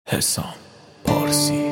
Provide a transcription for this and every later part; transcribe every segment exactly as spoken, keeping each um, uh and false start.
حسام پارسی.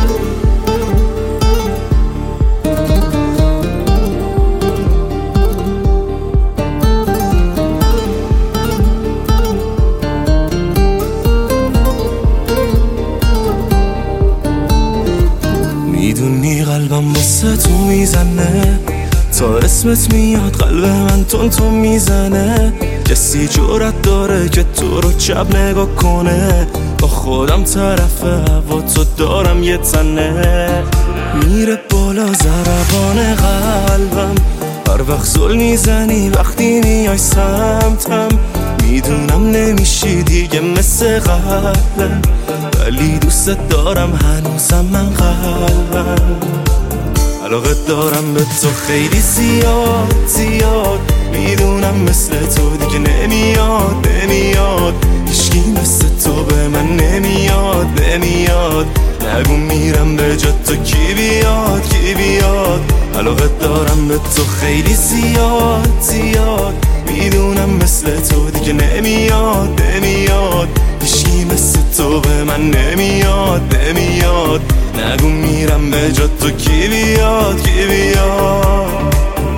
میدونی قلبم واسه تو میزنه، تا اسمت میاد قلب من تون تو میزنه. کسی جرأت داره که تو رو چپ نگاه کنه؟ با خودم طرف هوا تو دارم یه تنه. میره بالا ضربان قلبم، هر وقت زل میزنی وقتی میای سمتم. میدونم نمیشی دیگه مثل قبلم، ولی دوست دارم هنوزم من قلبم. علاقه دارم به تو خیلی زیاد زیاد، میدونم مثل تو دیگه نمیاد نمیاد. هیچکی مثل تو به من نمیاد نمیاد. نگو میرم به جا تو کی بیاد کی بیاد. علاقه دارم به تو خیلی زیاد زیاد، میدونم مثل تو دیگه نمیاد نمیاد. هیچکی مثل تو به من نمیاد نمیاد. نگو میرم به جا تو کی بیاد کی بیاد.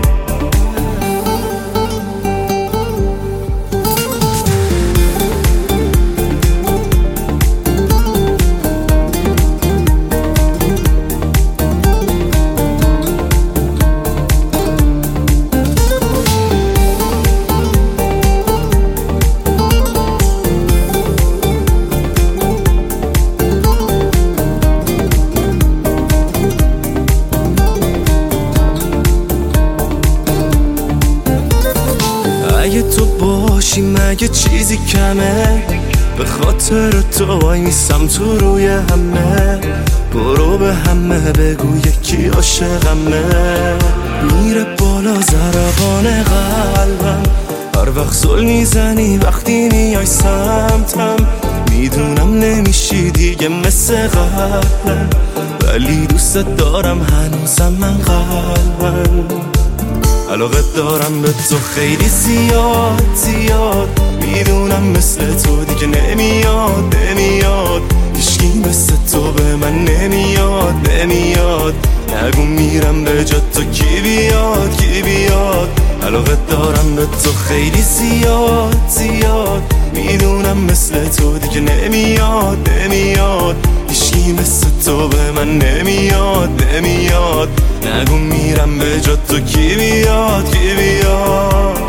اگه تو باشی مگه چیزی کمه؟ به خاطر تو وای میسم تو روی همه. برو به همه بگو یکی عاشقمه. میره بالا ضربان قلبم، هر وقت زل میزنی وقتی میای سمتم. میدونم نمیشی دیگه مثل قبلم، ولی دوست دارم هنوزم من قلبم. علاقه دارم به تو خیلی زیاد زیاد، میدونم مثل تو دیگه نمیاد نمیاد. هیچکی مثل تو به من نمیاد نمیاد. نگو میرم به جا تو کی بیاد کی بیاد. علاقه دارم به تو خیلی زیاد زیاد، میدونم مثل تو دیگه نمیاد نمیاد. هیچکی مثل تو به من نمیاد نمیاد. نگو میرم به جا تو کی بیاد کی بیاد.